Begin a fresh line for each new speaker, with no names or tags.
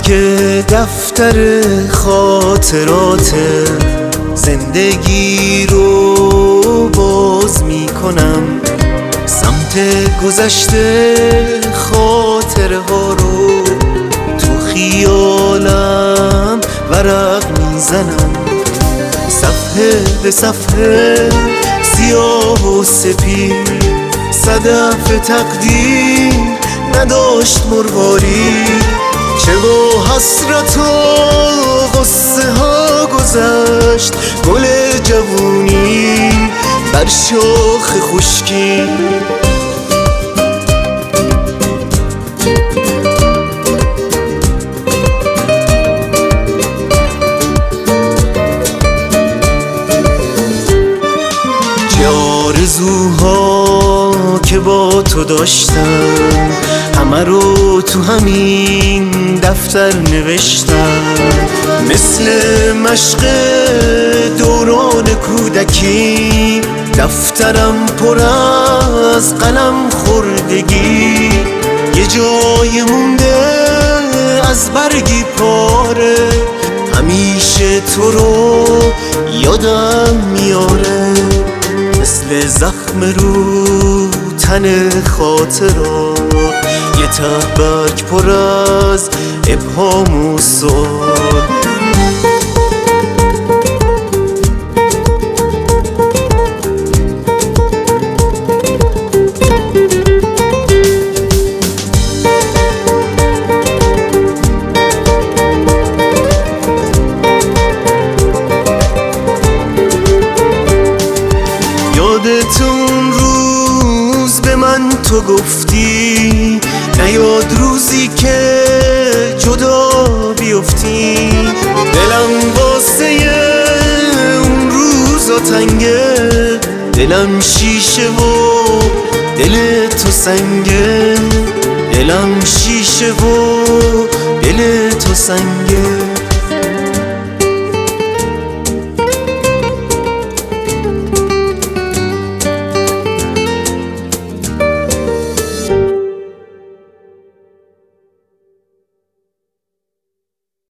که دفتر خاطرات زندگی رو باز میکنم، سمت گذشته خاطره ها رو تو خیالم ورق میزنم. صفحه به صفحه سیاه و سپید، صدف تقدیر نداشت مروارید. چه با حسرت و غصه ها گذشت گل جوونی بر شاخ خشکی. چه آرزوها که با تو داشتم، همه رو تو همین دفتر نوشتم. مثل مشق دوران کودکی دفترم پر از قلم خوردگی. یه جای مونده از برگی پاره، همیشه تو رو یادم میاره. مثل زخم رو تن خاطرات، یه ته برگ پر از ابهام و سوال. یادتون روز به من تو گفتی، نیاد روزی که جدا بیفتی. دلم واسه اون روزا تنگه، دلم شیشه و دل تو سنگه. دلم شیشه و دل تو سنگه.